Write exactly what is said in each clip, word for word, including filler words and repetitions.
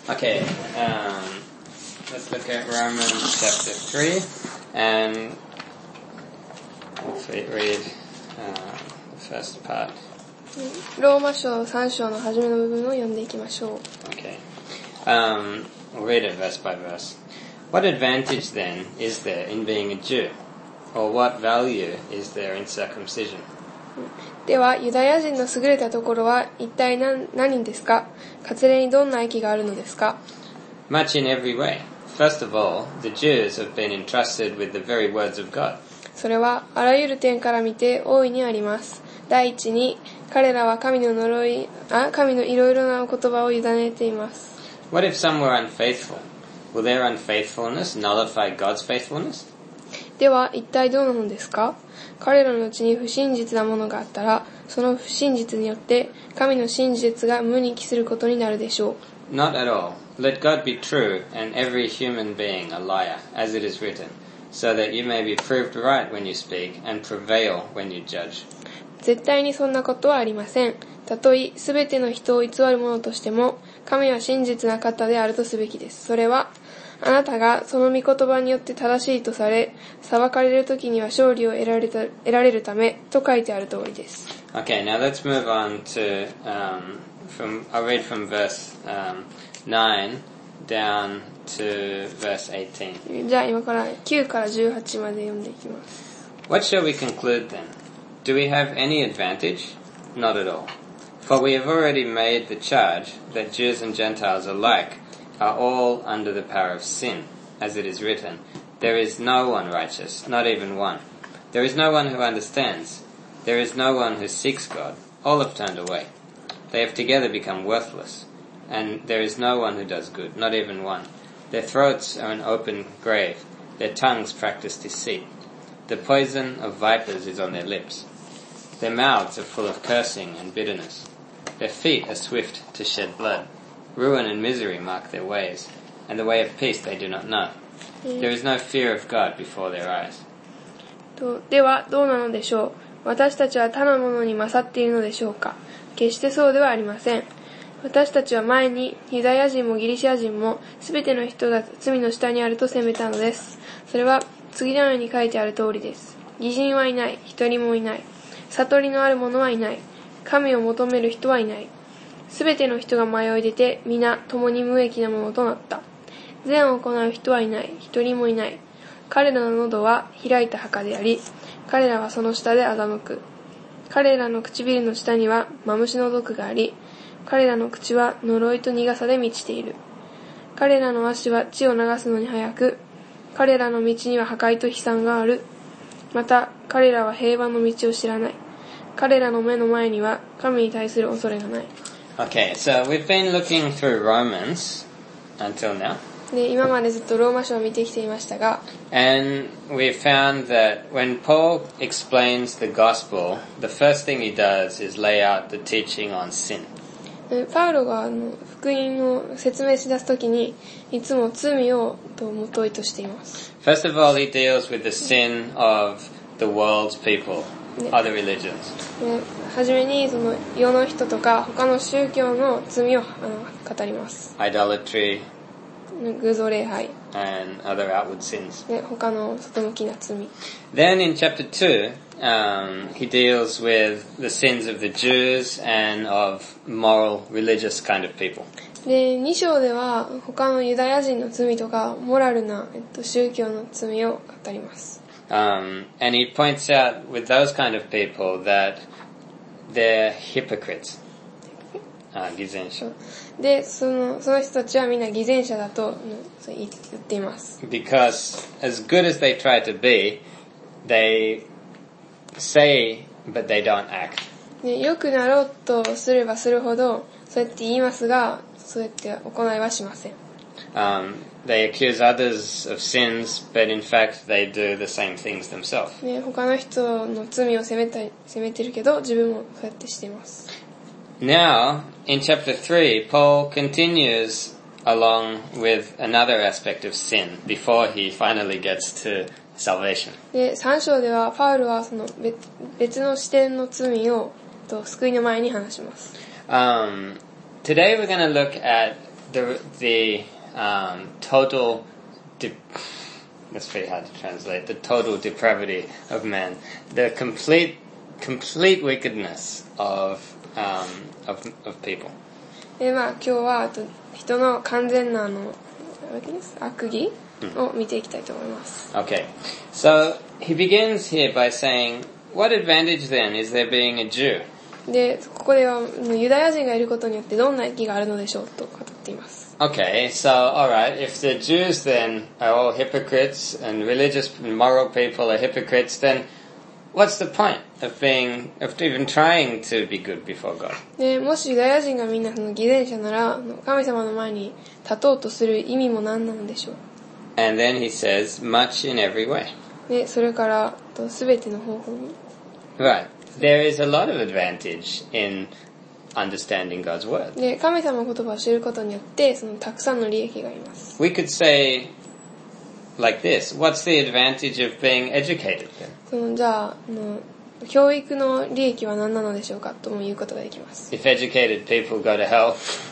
Okay, um, let's look at Romans chapter three, and let's read uh, the first part. ローマ書さん章の初めの部分を読んでいきましょう。 Okay, um, we'll read it verse by verse. What advantage then is there in being a Jew? Or what value is there in circumcision? では、ユダヤ人の優れたところは一体 何, 何ですか？割礼にどんな益があるのですか？ Much in every way. First of all, the Jews have been entrusted with the very words of God. それはあらゆる点から見て大いにあります。第一に、彼らは神の呪い、あ、神のいろいろな言葉を委ねています。 What if some were unfaithful? Will their unfaithfulness nullify God's faithfulness? では、一体どうなのですか？彼らのうちに不真実なものがあったら、その不真実によって神の真実が無に帰することになるでしょう。 Not at all. Let God be true and every human being a liar, as it is written, so that you may be proved right when you speak and prevail when you judge. 絶対にそんなことはありません。たとえすべての人を偽るものとしても、神は真実な方であるとすべきです。それは、あなたがその御言葉によって正しいとされ、裁かれるときには勝利を得られた、得られるためと書いてある通りです。 Okay, now let's move on to, um, from, I'll read from verse um, nine down to verse eighteen. じゃあ今からきゅうからじゅうはちまで読んでいきます。 What shall we conclude then? Do we have any advantage? Not at all. For we have already made the charge that Jews and Gentiles alike are all under the power of sin, as it is written, there is no one righteous, not even one. There is no one who understands. There is no one who seeks God. All have turned away. They have together become worthless. And there is no one who does good, not even one. Their throats are an open grave. Their tongues practice deceit. The poison of vipers is on their lips. Their mouths are full of cursing and bitterness. Their feet are swift to shed blood. Ruin and misery mark their ways, and the way of peace they do not know. There is no fear of God before their eyes. ではどうなのでしょう。私たちは他のものに勝っているのでしょうか。決してそうではありません。私たちは前にユダヤ人もギリシャ人もすべての人が罪の下にあると責めたのです。それは次のように書いてある通りです。義人はいない、一人もいない。悟りのある者はいない。神を求める人はいない。すべての人が迷い出て、皆共に無益なものとなった。善を行う人はいない、一人もいない。彼らの喉は開いた墓であり、彼らはその下で欺く。彼らの唇の下にはマムシの毒があり、彼らの口は呪いと苦さで満ちている。彼らの足は血を流すのに早く、彼らの道には破壊と悲惨がある。また、彼らは平和の道を知らない。彼らの目の前には神に対する恐れがない。 Okay, so we've been looking through Romans until now. で、今までずっとローマ書を見てきていましたが、 And we've found that when Paul explains the gospel, the first thing he does is lay out the teaching on sin. パウロがあの福音を説明し出すときに、いつも罪を元意としています。 First of all, he deals with the sin of the world's people, other religions. はじめにその世の人とか他の宗教の罪をあの語ります。 Idolatry, 偶像礼拝、 and other outward sins. で他の外向きな罪。 Then in chapter two, um, he deals with the sins of the Jews and of moral, religious kind of people. で、に章では他のユダヤ人の罪とかモラルな、えっと、宗教の罪を語ります。 Um, and he points out with those kind of people that they're hypocrites. Uh, 偽善者。 で、その、その人たちはみんな偽善者だとそう言っています。 Because as good as they try to be, they say, but they don't act. で、良くなろうとすればするほど、そうやって言いますが、そうやって行いはしません。 Um, they accuse others of sins, but in fact they do the same things themselves. で、他の人の罪を責めたい、責めてるけど、自分もそうやってしています。 Now, in chapter three, Paul continues along with another aspect of sin before he finally gets to salvation. で、さん章では、パウルはその別、別の視点の罪を、と救いの前に話します。 Um, today we're going to look at the the um, total de- that's very hard to translate. The total depravity of man, the complete complete wickedness of um, of of people. で、まあ今日はあと人の完全なあの悪義を見ていきたいと思います。 Okay, so he begins here by saying, "What advantage then is there being a Jew?" で、ここではユダヤ人がいることによってどんな益があるのでしょうと語っています。 Okay, so alright, if the Jews then are all hypocrites and religious and moral people are hypocrites, then what's the point of being, of even trying to be good before God? で、もしユダヤ人がみんなその偽善者なら、神様の前に立とうとする意味も何なのでしょう。 And then he says, much in every way. で、それからすべての方法に。 Right. There is a lot of advantage in understanding God's word. で、神様の言葉を知ることによって、そのたくさんの利益があります。 We could say like this, what's the advantage of being educated then? そのじゃあ、あの教育の利益は何なのでしょうかとも言うことができます。 If educated people go to hell,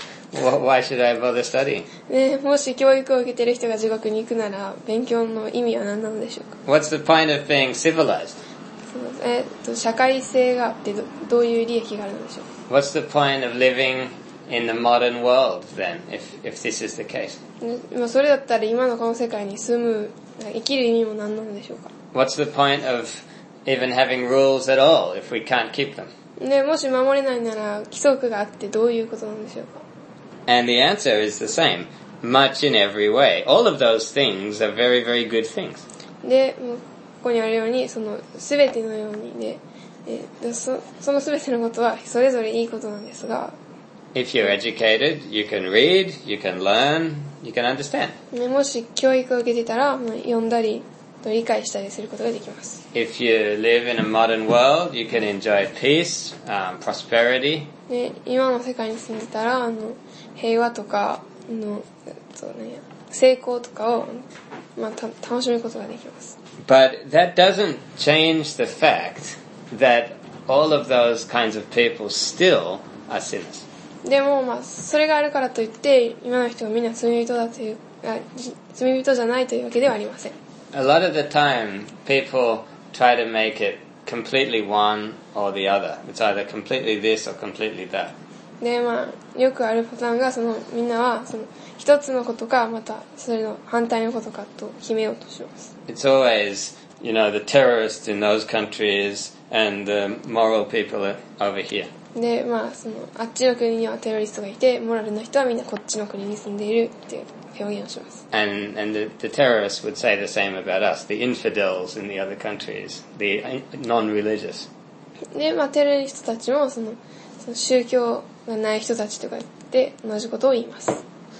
why should I bother studying? ね、もし教育を受けている人が地獄に行くなら、勉強の意味は何なのでしょうか。 What's the point of being civilized? えっと、社会性があって ど, どういう利益があるのでしょう。 What's the point of living in the modern world then, if if this is the case? ね、それだったら今のこの世界に住む、生きる意味も何なのでしょうか。 What's the point of even having rules at all if we can't keep them? ね、もし守れないなら規則があってどういうことなんでしょうか。 And the answer is the same, much in every way. All of those things are very, very good things. で、ここにあるように、そのすべてのようにで、えそ, そのすべてのことはそれぞれいいことなんですが、 If you're educated, you can read, you can learn, you can understand. ね、もし教育を受けてたら、読んだり理解したりすることができます。 If you live in a modern world, you can enjoy peace, um, prosperity. で、今の世界に住んでたら、あの平和とかのそう、ね、成功とかを、まあ、た楽しむことができます。 But that doesn't change the fact that all of those kinds of people still are sinners. でも、まあ、それがあるからといって、今の人がみんな罪人だという、あ、罪人じゃないというわけではありません。 A lot of the time, people try to make it completely one or the other. It's either completely this or completely that. で、まあ、よくあるパターンが、その、みんなは、その、一つのことか、また、それの反対のことかと決めようとします。 It's always, you know, the terrorists in those countries and the moral people over here. で、まあ、その、あっちの国にはテロリストがいて、モラルの人はみんなこっちの国に住んでいるっていう表現をします。 And, and the, the terrorists would say the same about us, the infidels in the other countries, the non-religious. で、まあ、テロリストたちも、その、その宗教がない人たちとかで同じことを言います。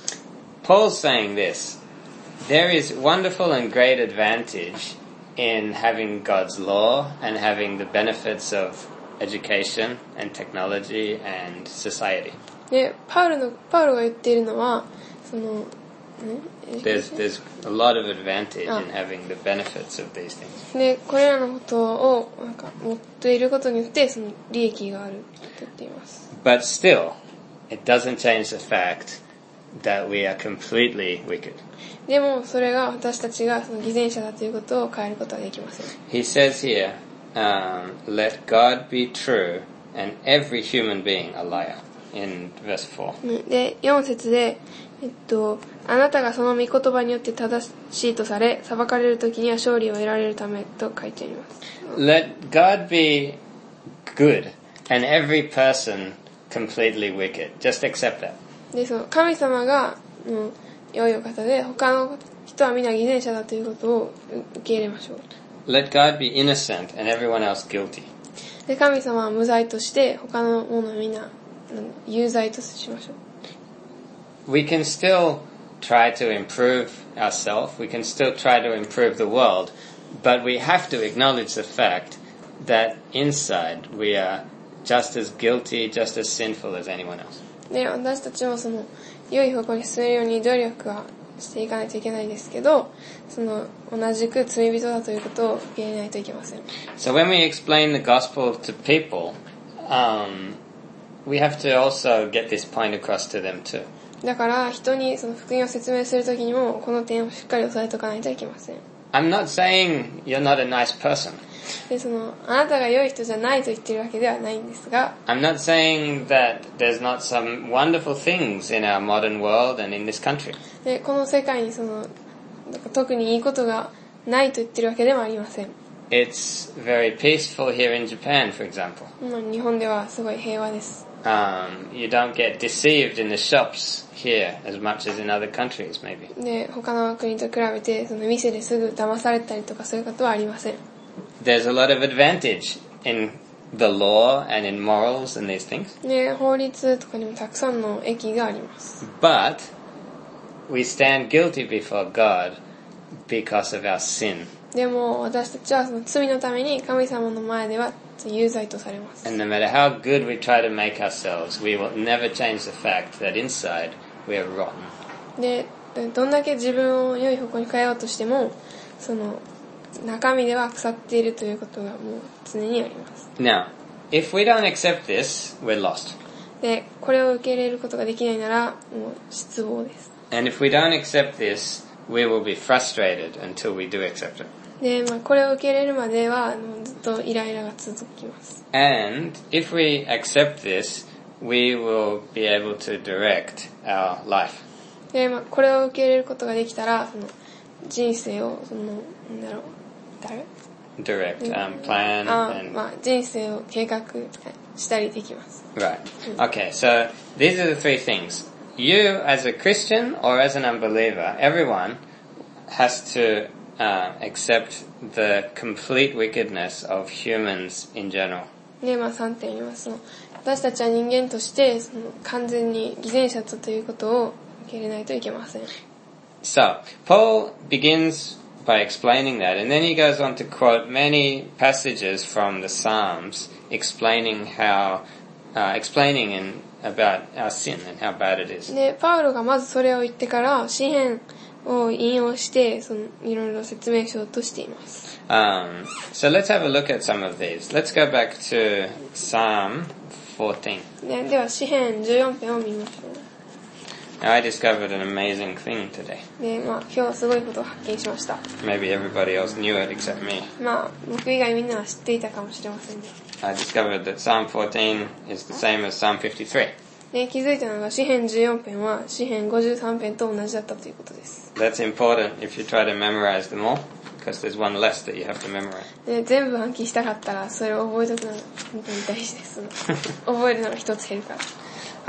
Paul's saying this, there is wonderful and great advantage in having God's law and having the benefits of education and technology and society. で、パウロの、パウロが言っているのは、その、ね、 There's, there's a lot of advantage in having the benefits of these things. で、これらのことを、なんか、持っていることによって、その、利益があると言っています。 But still, it doesn't change the fact that we are completely wicked. でも、それが私たちがその偽善者だということを変えることはできません。 He says here, um, let God be true and every human being a liar, in verse four. で、よん節で、えっと、あなたがその御言葉によって正しいとされ、裁かれるときには勝利を得られるためと書いてあります。 Let God be good and every person completely wicked. Just accept that. で、その神様が、うん、良いお方で、他の人はみんな偽善者だということを受け入れましょう。 Let God be innocent and everyone else guilty. で、神様は無罪として、他の者はみんな有罪としましょう。 We can still try to improve ourselves. We can still try to improve the world. But we have to acknowledge the fact that inside we are just as guilty, just as sinful as anyone else. で、私たちもその、良い方向に進めるように努力はしていかないといけないですけど、その、同じく罪人だということを受け入れないといけません。 So when we explain the gospel to people, um, we have to also get this point across to them too. だから人にその福音を説明するときにもこの点をしっかり押さえておかないといけません。 I'm not saying you're not a nice person. で、そのあなたが良い人じゃないと言ってるわけではないんですが、 I'm not saying that there's not some wonderful things in our modern world and in this country. で、この世界にそのなんか特にいいことがないと言ってるわけでもありません。 It's very peaceful here in Japan, for example. まあ日本ではすごい平和です。 Um, you don't get deceived in the shops here as much as in other countries, maybe. で、他の国と比べてその店ですぐ騙されたりとかそういうことはありません。 There's a lot of advantage in the law and in morals and these things. で、法律とかにもたくさんの益があります。 But we stand guilty before God because of our sin. でも私たちはその罪のために神様の前では有罪とされます。 And no matter how good we try to make ourselves, we will never change the fact that inside we are rotten. で、どんだけ自分を良い方向に変えようとしても、その中身では腐っているということがもう常にあります。 Now, if we don't accept this, we're lost. で、これを受け入れることができないならもう失望です。 And if we don't accept this, we will be frustrated until we do accept it. で、まあ、これを受け入れるまではずっとイライラが続きます。 And if we accept this, we will be able to direct our life. で、まあ、これを受け入れることができたら、その人生をそのなんだろう、誰 ？Direct, um, plan, あ、 and まあ、人生を計画したりできます。 right. Okay, so these are the three things. You, as a Christian or as an unbeliever, everyone has to uh, accept the complete wickedness of humans in general. で、まあ、さんてんあります。その私たちは人間としてその完全に偽善者だということを受け入れないといけません。 So, Paul begins by explaining that, and then he goes on to quote many passages from the Psalms explaining how, uh, explaining in, about our sin and how bad it is. で、パウロがまずそれを言ってから、詩篇を引用して、そのいろいろ説明しようとしています。 Um, so let's have a look at some of these. Let's go back to Psalm fourteen. で、では詩篇じゅうよん編を見ましょう。 Now, I discovered an amazing thing today. で、まあ、今日すごいことを発見しました。 Maybe everybody else knew it except me. まあ、僕以外みんなは知っていたかもしれませんね。 I discovered that Psalm fourteen is the same as Psalm fifty-three. で、気づいたのが詩篇じゅうよん編は詩篇ごじゅうさん編と同じだったということです。 That's important if you try to memorize them all, because there's one less that you have to memorize. で、全部暗記したかったら、それを覚えておくのが本当に大事です。覚えるのが一つ減るから。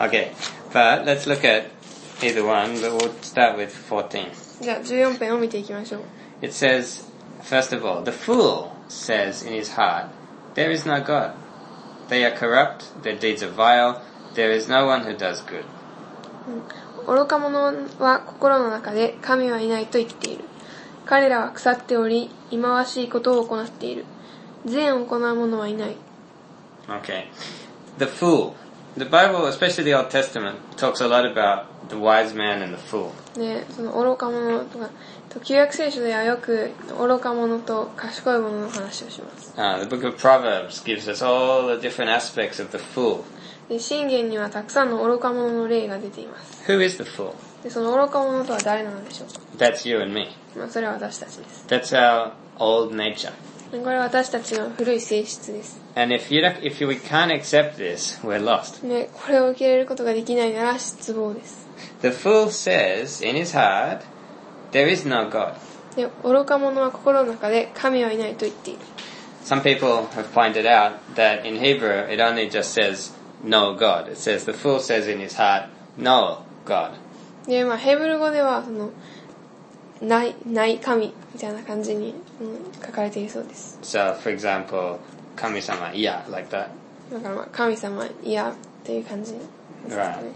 Okay, but let's look at either one, but we'll start with fourteen. じゃあじゅうよん編を見ていきましょう。 It says, first of all, the fool says in his heart, there is no God. They are corrupt, their deeds are vile, there is no one who does good. 愚か者は心の中で神はいないと言っている。彼らは腐っており、忌まわしいことを行っている。善を行う者はいない。 Okay. The fool. The Bible, especially the Old Testament, talks a lot about the wise man and the fool. で、その愚か者とか、旧約聖書ではよく愚か者と賢い者の話をします。 Uh, the book of Proverbs gives us all the different aspects of the fool. で、箴言にはたくさんの愚か者の例が出ています。 Who is the fool? で、その愚か者とは誰なのでしょうか。 That's you and me. まあ、それは私たちです。 That's our old nature. で、これは私たちの古い性質です。 And if you don't, if we can't accept this, we're lost. で、これを受け入れることができないなら失望です。 The fool says in his heart, there is no God. で、愚か者は心の中で神はいないと言っている。 Some people have pointed out that in Hebrew it only just says no God. It says the fool says in his heart, no God. で、まあ、ヘブル語では、その、ない、ない神みたいな感じに、うん、書かれているそうです。 So, for example, Kami-sama, yeah, like that. だからまあ、神様、いや、っていう感じですね。 Right.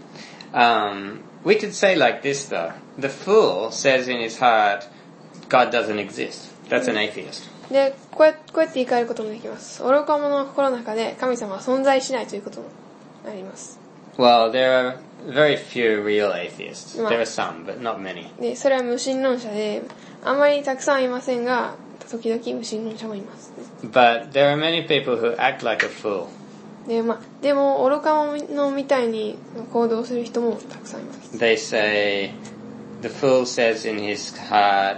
Um, we could say like this though. The fool says in his heart, God doesn't exist. That's an atheist. で、こうや、こうやって言い換えることもできます。愚か者の心の中で神様は存在しないということもあります。 Well, there are very few real atheists. There are some, but not many. で、それは無神論者で、あんまりたくさんいませんが、時々無神論者もいます。 But there are many people who act like a fool. で、まあ、でも愚か者みたいに行動する人もたくさんいます。 They say, the fool says in his heart,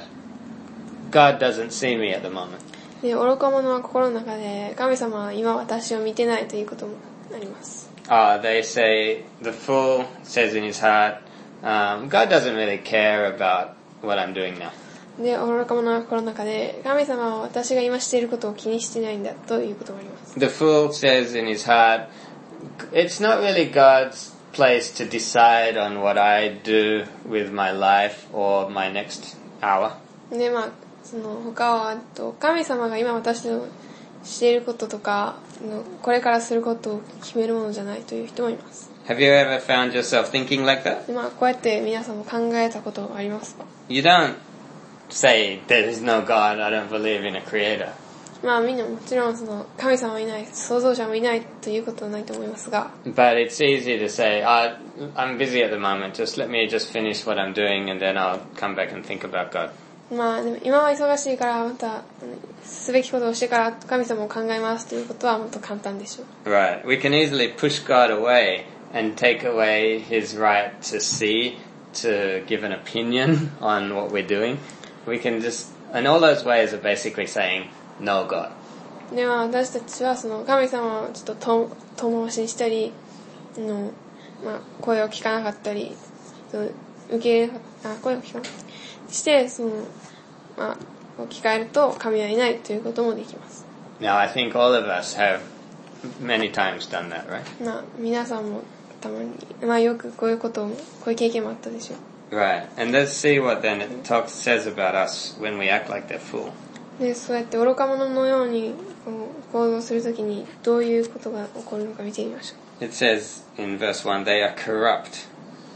God doesn't see me at the moment. で、愚か者は心の中で神様は今私を見てないということもあります。 Ah, they say, the fool says in his heart, um, God doesn't really care about what I'm doing now. で、愚か者は心の中で神様は私が今していることを気にしてないんだということがあります。 The fool says in his heart, it's not really God's place to decide on what I do with my life or my next hour. で、まあ、その他はと神様が今私のしていることとかこれからすることを決めるものじゃないという人もいます。 Have you ever found yourself thinking like that? で、まあ、こうやって皆さんも考えたことありますか？ You don't say, there is no God, I don't believe in a creator. まあみんなもちろんその神様はいない、創造者もいないということはないと思いますが。 But it's easy to say, oh, I'm busy at the moment, just let me just finish what I'm doing and then I'll come back and think about God. まあでも今は忙しいからまたすべきことをしてから神様を考えますということはもっと簡単でしょう。 Right. We can easily push God away and take away his right to see, to give an opinion on what we're doing. We can just, and all those ways are basically saying, no God. では私たちはその神様をちょっと遠回しにしたりの、まあ、声を聞かなかったり受け入れあ声を聞かなかったりしてその、まあ、置き換えると神はいないということもできます。 Now I think all of us have many times done that, right? まあ、皆さんもたまに、まあ、よくこういうこともこういう経験もあったでしょう。 Right. And let's see what then it talks says about us when we act like that fool. で、そうやって愚か者のように行動するときにどういうことが起こるのか見てみましょう。 It says in verse one, they are corrupt.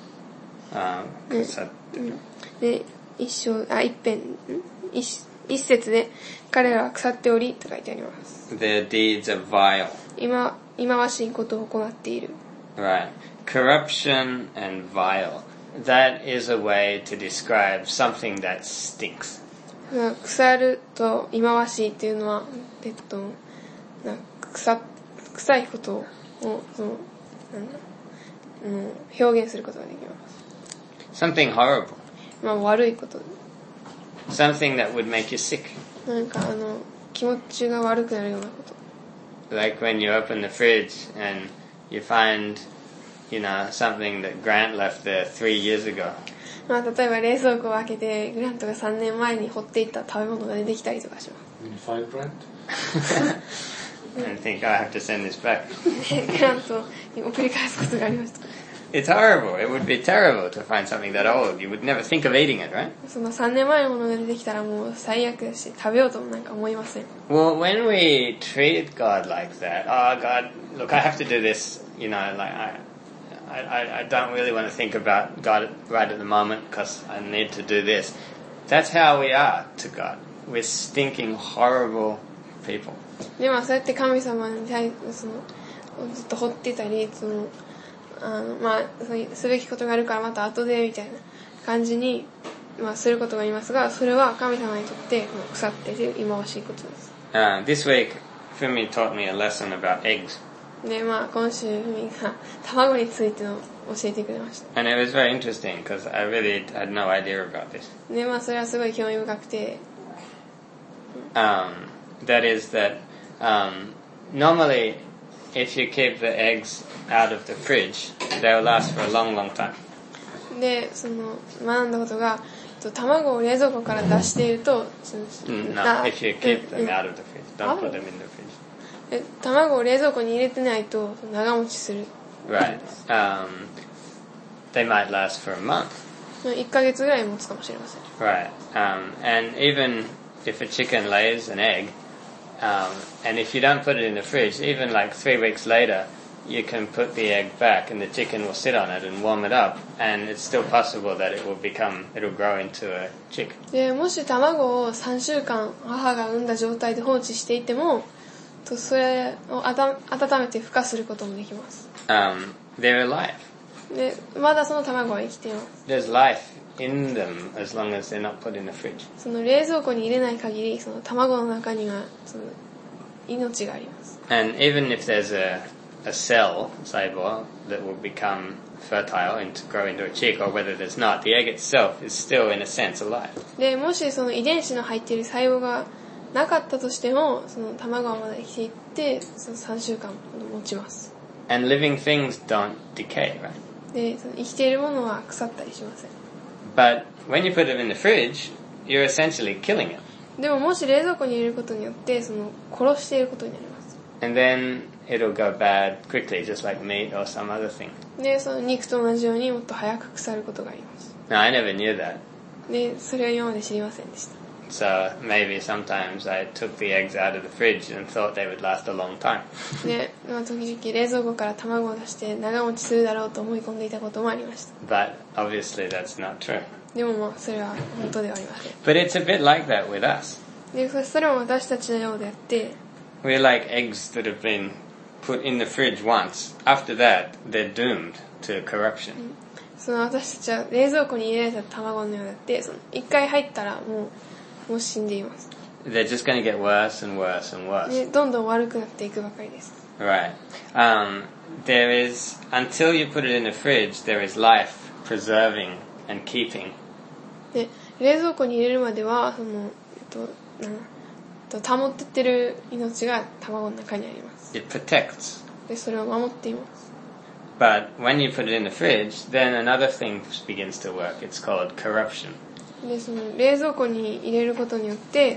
Um, で、一章、あ、一編、一、一節で彼らは腐っておりと書いてあります。 Their deeds are vile. 今、忌まわしいことを行っている。 Right. Corruption and vile. That is a way to describe something that stinks. 腐ると忌まわしいっていうのは、えっと、な腐、臭いことを、その、なんだ、うん、表現することができます。 Something horrible. まあ悪いこと。 Something that would make you sick. なんかあの、気持ちが悪くなるようなこと。 Like when you open the fridge and you find, you know, something that Grant left there three years ago. まあ、例えば冷蔵庫を開けてグラントがさんねんまえに掘っていた食べ物が出てきたりとかします。 When you find Grant? And think, I have to send this back. グラントに送り返すことがありました。 It's horrible. It would be terrible to find something that old. You would never think of eating it, right? そのさんねんまえのものが出てきたらもう最悪だし、食べようともなんか思いません。 Well, when we treat God like that, oh God, look, I have to do this, you know, like I, I, I don't really want to think about God right at the moment because I need to do this. That's how we are to God. We're stinking, horrible people. でもそうやって神様に対そのずっと掘ってたり、そのあのまあそういうすべきことがあるからまた後でみたいな感じにまあすることがありますが、それは神様にとって腐っている忌まわしいことです。 Uh, this week, Fumi taught me a lesson about eggs. で、まあ今週ふみが卵についての教えてくれました。 And it was very interesting because I really had no idea about this. で、まあそれはすごい興味深くて。 Um, that is that um, normally if you keep the eggs out of the fridge, they'll last for a long, long time. で、その学んだことが、卵を冷蔵庫から出していると、 Mm, no, if you keep them out of the fridge, don't put them in the fridge. 卵を冷蔵庫に入れてないと長持ちする。 Right. Um, they might last for a month. いっかげつぐらい持つかもしれません。 Right. Um, and even if a chicken lays an egg, um, and if you don't put it in the fridge, even like three weeks later, you can put the egg back and the chicken will sit on it and warm it up, and it's still possible that it will become, it will grow into a chick. で、もし卵をさんしゅうかん母が産んだ状態で放置していても、とそれをあた温めて孵化することもできます。 Um, they're alive. で、まだその卵は生きています。 There's life in them as long as they're not put in the fridge. その冷蔵庫に入れない限り、その卵の中にはその命があります。 And even if there's a a cell, 細胞, that will become fertile and to grow into a chick, or whether there's not, the egg itself is still in a sense alive. で、もしその遺伝子の入っている細胞がなかったとしても、その卵はまだ生きていって、そのさんしゅうかん持ちます。 And living things don't decay, right? で、その生きているものは腐ったりしません。 But when you put it in the fridge, you're essentially killing it. でももし冷蔵庫に入れることによって、その殺していることになります。 And then it'll go bad quickly, just like meat or some other thing. で、その肉と同じようにもっと早く腐ることがあります。 Now, I never knew that. で、それは今まで知りませんでした。 So maybe sometimes I took the eggs out of the fridge and thought they would last a long time. で、まあ、時々冷蔵庫から卵を出して長持ちするだろうと思い込んでいたこともありました。 But obviously that's not true. でもまあ、それは本当ではありません。 But it's a bit like that with us. で、それも私たちのようであって、 We're like eggs that have been put in the fridge once. After that, they're doomed to corruption. その私たちは冷蔵庫に入れられた卵のようであって、その一回入ったらもう、もう死んでいます。 They're just going to get worse and worse and worse. で、どんどん悪くなっていくばかりです。 Right. Um, there is, until you put it in the fridge, there is life preserving and keeping. で、冷蔵庫に入れるまでは、その、えっと、なんと保ってってる命が卵の中にあります。 It protects. で、それを守っています。 But when you put it in the fridge, then another thing begins to work. It's called corruption. で、その冷蔵庫に入れることによって、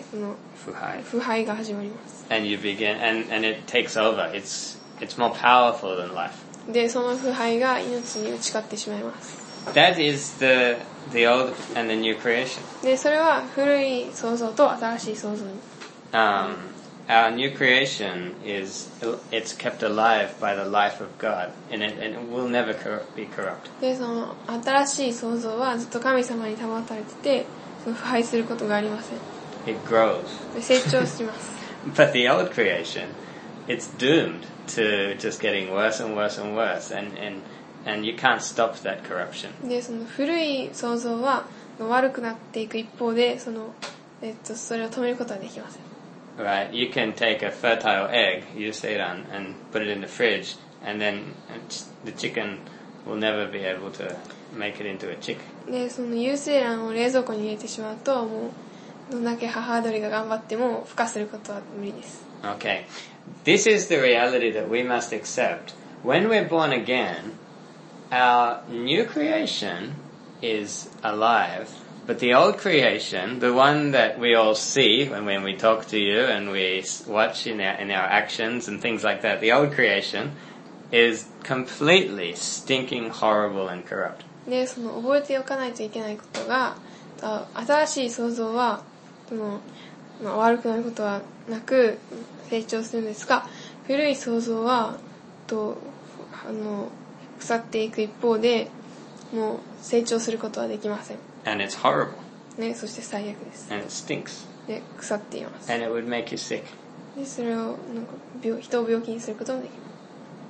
その腐敗。 腐敗が始まります。 And you begin, and, and it takes over. It's, it's more powerful than life. で、その腐敗が命に打ち勝ってしまいます。 That is the, the old and the new creation. で、それは古い創造と新しい創造に。 Um, our new creation is, it's kept alive by the life of God, and it, and it will never cor- be corrupt. で、その新しい創造はずっと神様に保たれてて、その腐敗することがありません。 It grows. で、成長します。 But the old creation, it's doomed to just getting worse and worse and worse, and, and, and you can't stop that corruption. で、その古い創造は悪くなっていく一方で、その、えっと、それを止めることはできません。 Right, you can take a fertile egg, yuseiran, and put it in the fridge, and then the chicken will never be able to make it into a chick. で、その有精卵を冷蔵庫に入れてしまうと、もうどんだけ母鳥が頑張っても孵化することは無理です。 Okay, this is the reality that we must accept. When we're born again, our new creation is alive. But the old creation, the one that we all see when, when we talk to you and we watch in our, in our actions and things like that, the old creation is completely stinking, horrible and corrupt. で、その覚えておかないといけないことが、新しい創造は、その、まあ、悪くなることはなく成長するんですが、古い創造は、と、あの、腐っていく一方で、もう成長することはできません。 And it's horrible. ね、そして最悪です。 And it stinks. で、腐っています。 And it would make you sick. で、それをなんか病人を病気にすることもできます。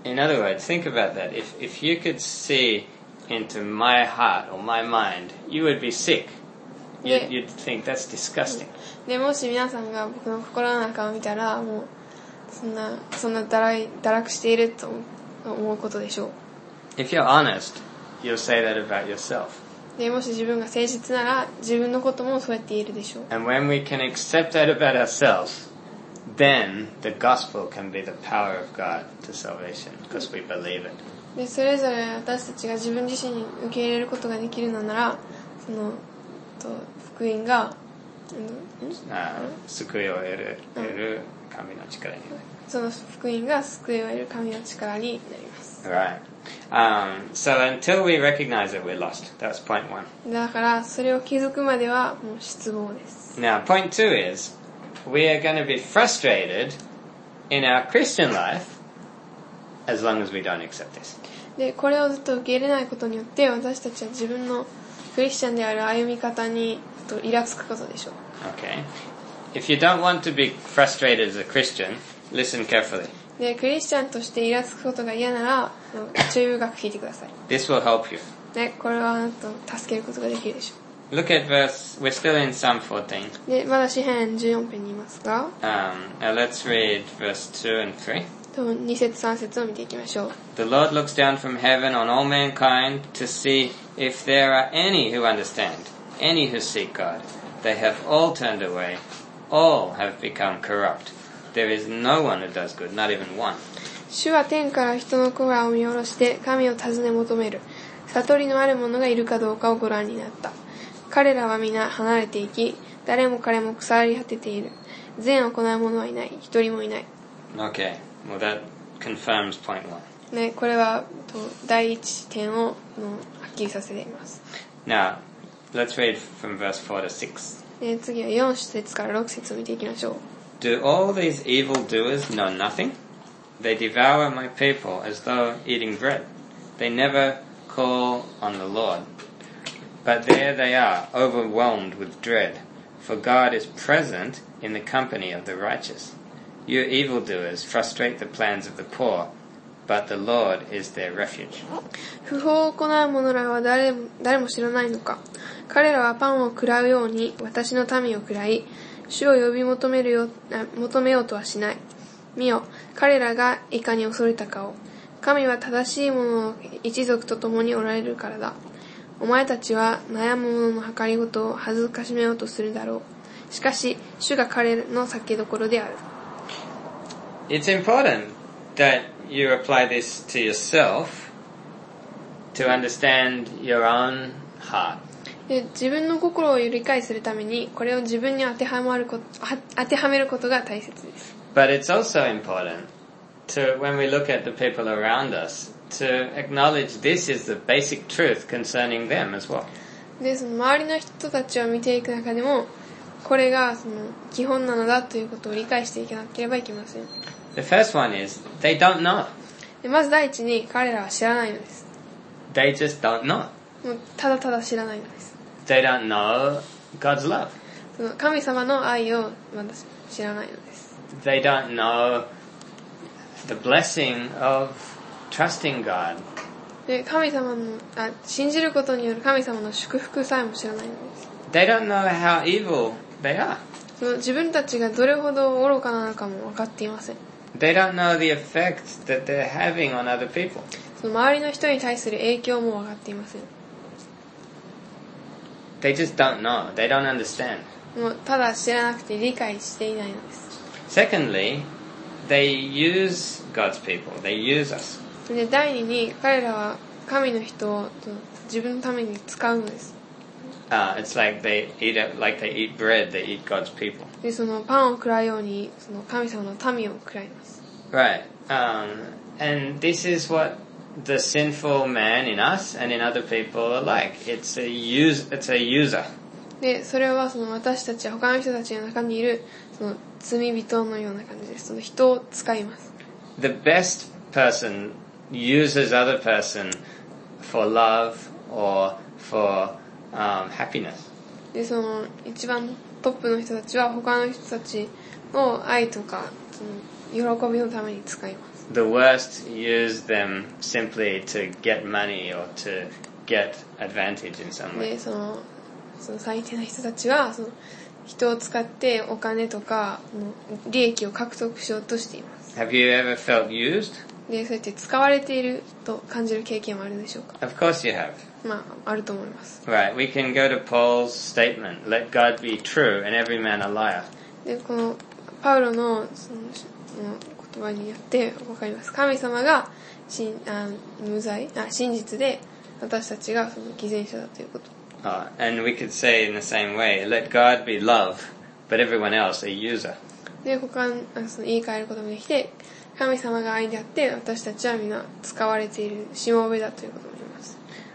In other words, think about that. If if you could see into my heart or my mind, you would be sick. You'd, you'd think that's disgusting. で、もし皆さんが僕の心の中を見たら、もうそんなそんな堕落堕落していると思うことでしょう。 If you're honest, you'll say that about yourself. で、もし自分が誠実なら自分のこともそうやって言えるでしょう。 And when we can accept that about ourselves, then the gospel can be the power of God to salvation because we believe it. で、それぞれ私たちが自分自身に受け入れることができるのなら、そのと福音が、 救いを得る、得る神の力に。 その福音が救いを得る神の力になります。 Right. Um, so until we recognize it, we're lost. That's point one. だからそれを気づくまではもう失望です。 Now, point two is we are going to be frustrated in our Christian life as long as we don't accept this. で、これをずっと受け入れないことによって私たちは自分のクリスチャンである歩み方にとイラつくことでしょう。 Okay. If you don't want to be frustrated as a Christian, listen carefully. で、クリスチャンとしてイラつくことが嫌なら、注意深く聞いてください。 This will help you. で、これはあなたを助けることができるでしょう。 Look at verse, we're still in Psalm fourteen. で、まだ詩編じゅうよん編にいますが、 Um, uh, let's read verse two and three. とに節さん節を見ていきましょう。 The Lord looks down from heaven on all mankind to see if there are any who understand, any who seek God. They have all turned away, all have become corrupt. There is no one who does good, not even one. 主は天から人の子らを見下ろして神を尋ね求める。悟りのある者がいるかどうかをご覧になった。彼らは皆離れていき、誰も彼も腐り果てている。善を行う者はいない、一人もいない。 Okay, well that confirms point one. ね、これはと第一点をのはっきりさせています。 Now, let's read from verse four to six. で、次はよん節からろく節を見ていきましょう。 Do all these evildoers know nothing? They devour my people as though eating bread. They never call on the Lord. But there they are, overwhelmed with dread, for God is present in the company of the righteous. You evildoers frustrate the plans of the poor, but the Lord is their refuge. 不法を行う者らは誰も、誰も知らないのか。彼らはパンを喰らうように私の民を喰らい、主を呼び求めるよ、求めようとはしない。見よ、彼らがいかに恐れたかを。神は正しい者の一族と共におられるからだ。お前たちは悩む者の計りごとを恥ずかしめようとするだろう。しかし、主が彼の避けどころである。 It's important that you apply this to yourself to understand your own heart. で、自分の心を理解するために、これを自分に当てはまること、当てはめることが大切です。 But it's also important to, when we look at the people around us, to acknowledge this is the basic truth concerning them as well. で、その周りの人たちを見ていく中でも、これがその基本なのだということを理解していかなければいけません。 The first one is, they don't know. で、まず第一に彼らは知らないのです。 They just don't know. もうただただ知らないのです。 They don't know God's love. その神様の愛をまだ知らないのです。 They don't know the blessing of trusting God. で、神様のあ信じることによる神様の祝福さえも知らないのです。 They don't know how evil they are. その自分たちがどれほど愚かなのかも分かっていません。 They don't know the effect that they're having on other people. その周りの人に対する影響も分かっていません。 They just don't know. They don't understand. もうただ知らなくて理解していないのです。 Secondly, they use God's people. They use us. で、第二に彼らは神の人を自分のために使うのです。 Uh, it's like they eat it, like they eat bread. They eat God's people. で、そのパンを食らうようにその神様の民を食らいます。 Right. Um, and this is what the sinful man in us and in other people are like. It's a use. It's a user. で、それはその私たちは他の人たちの中にいるその罪人のような感じです。その人を使います。 The best person uses other person for love or for um, happiness. で、その一番トップの人たちは他の人たちの愛とかその喜びのために使います。 The worst use them simply to get money or to get advantage in some way. で、そのその最低な人たちはその人を使ってお金とかの利益を獲得しようとしています。 Have you ever felt used? で、そうやって使われていると感じる経験はあるでしょうか？ Of course you have. まあ、あると思います。 Right, we can go to Paul's statement, let God be true and every man a liar. で、このパウロのその言葉によってわかります。神様がしあ無罪あ真実で私たちがその偽善者だということ。 Uh, and we could say in the same way, let God be love, but everyone else a user. で、他のその言い換えることもできて、神様が愛であって私たちは皆使われているしもべだということも言います。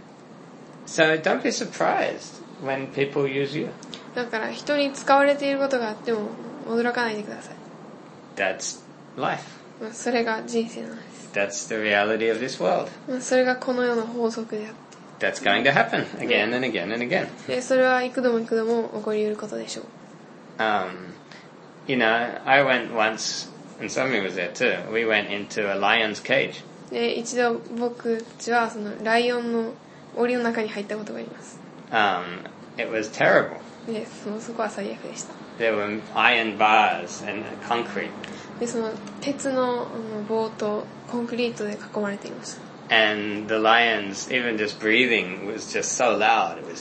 So don't be surprised when people use you. だから人に使われていることがあっても驚かないでください。 That's life. まあ、それが人生なんです。 That's the reality of this world. まあ、それがこの世の法則であって。 That's going to happen again and again and again. で、それは幾度も幾度も起こり得ることでしょう。 Um, you know, I went once, and Somi was there too. We went into a lion's cage. で、一度僕たちはそのライオンの檻の中に入ったことがあります。 Um, it was terrible. で、そのそこは最悪でした。 There were iron bars and concrete. で、その鉄の、あの棒とコンクリートで囲まれていました。 And the lions, even just breathing was just so loud. It was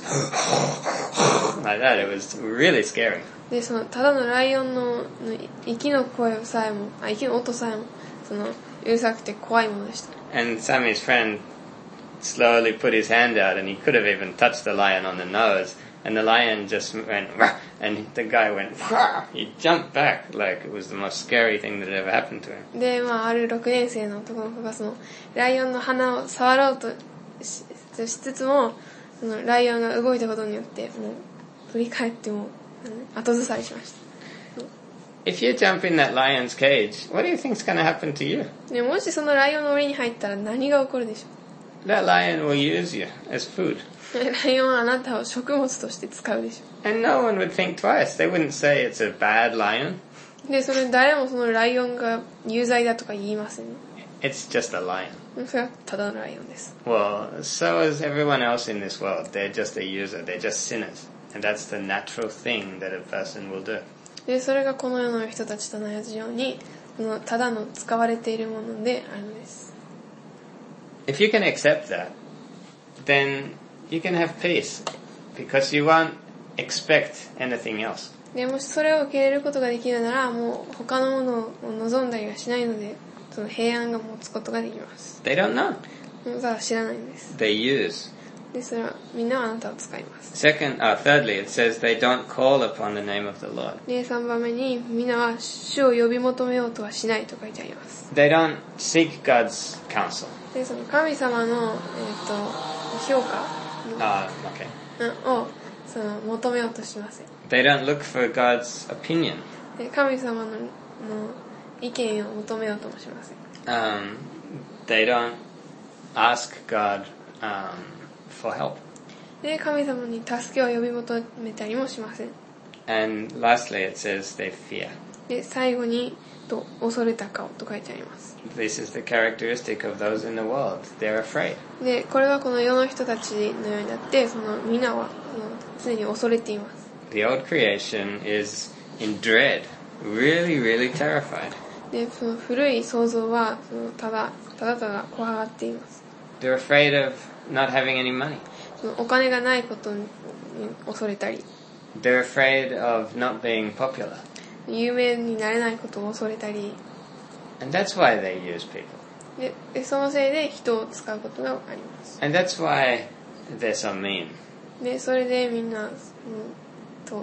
like that. It was really scary. で、そのただのライオンの息の声さえも、あ、息の音さえも、そのうるさくて怖いものでした。 And Sammy's friend slowly put his hand out, and he could have even touched the lion on the nose. And the lion just went, and the guy went, he jumped back like it was the most scary thing that ever happened to him. で、まあ、あるろくねん生の男の子がその、ライオンの鼻を触ろうと し, しつつも、そのライオンが動いたことによって、もう、振り返っても、後ずさりしました。 If you jump in that lion's cage, what do you think is going to happen to you? で、もしそのライオンの檻に入ったら何が起こるでしょう？ That lion will use you as food. ライオンはあなたを食物として使うでしょう。 And no one would think twice. They wouldn't say it's a bad lion. で、それ誰もそのライオンが有罪だとか言いません。 It's just a lion. それはただのライオンです。 Well, so is everyone else in this world. They're just a user. They're just sinners. And that's the natural thing that a person will do. で、それがこの世の人たちと同じように、そのただの使われているものであるのです。 If you can accept that, then you can have peace, because you won't expect anything else. で、もしそれを受け入れることができるなら、もう他のものを望んだりはしないので、その平安が持つことができます。They don't know. ただ知らないんです。 They use. で、それはみんなはあなたを使います。 Second, uh, thirdly, it says they don't call upon the name of the Lord. で、三番目に、みんなは主を呼び求めようとはしないと書いてあります。 They don't seek God's counsel. で、その神様の、えっと、評価 Uh, okay. をその求めようとしません。 They don't look for God's opinion. で、神様の、の意見を求めようともしません。 Um, they don't ask God um, for help. で、神様に助けを呼び求めたりもしません。 And lastly, it says they fear. で、最後にと恐れた顔と書いてあります。 This is the characteristic of those in the world. They're afraid. で、これはこの世の人たちのようになって、そのみんなは常に恐れています。 The old creation is in dread, really, really terrified. で、その古い創造はそのただただただ怖がっています。 They're afraid of not having any money. そのお金がないことに恐れたり、 They're afraid of not being popular. 有名になれないことを恐れたり。 And that's why they use people. で、でそのせいで人を使うことがあります。 And that's why they're so mean. で、それでみんな、うん、と、うん、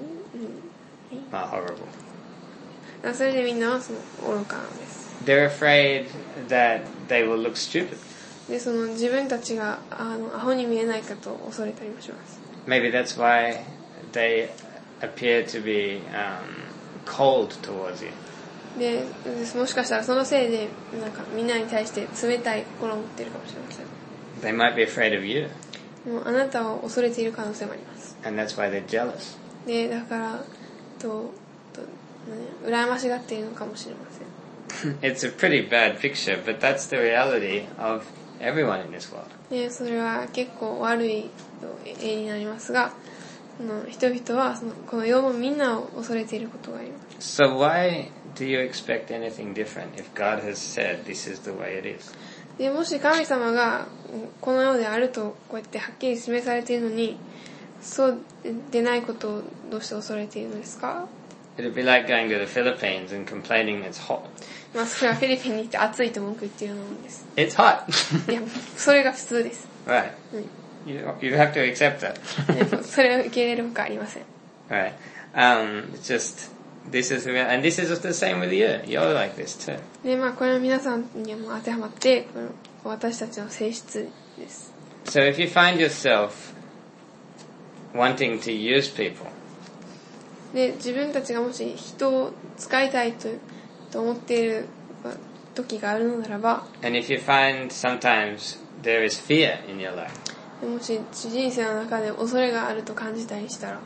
Ah, horrible. それでみんなはその愚かなんです。 They're afraid that they will look stupid. で、その自分たちがあのアホに見えないかと恐れたりもします。 Maybe that's why they appear to be um, cold towards you. で、もしかしたらそのせいでなんかみんなに対して冷たい心を持っているかもしれません。 They might be afraid of you. もうあなたを恐れている可能性もあります。 And that's why they're jealous. で、だからとと、ね、羨ましがっているのかもしれません。 It's a pretty bad picture, but that's the reality of everyone in this world. で、それは結構悪い絵になりますが、その人々はそのこの世のみんなを恐れていることがあります。 So why do you expect anything different if God has said this is the way it is? で、もし神様がこの世であるとこうやってはっきり示されているのに、そうでないことをどうして恐れているのですか？ It'd be like going to the Philippines and complaining it's hot. まあそれはフィリピンに行って暑いと文句言っているようなもんです。 It's hot. いや、それが普通です。 Right. うん You, you have to accept that. それを受け入れるほかありません。 Right. Um, it's just, this is, and this is the same with you. You're like this too. で、まあこれは皆さんにも当てはまって、この私たちの性質です。 So if you find yourself wanting to use people, で、自分たちがもし人を使いたいと、と思っている時があるのならば、 and if you find sometimes there is fear in your life, もし人生の中で恐れがあると感じたりしたら、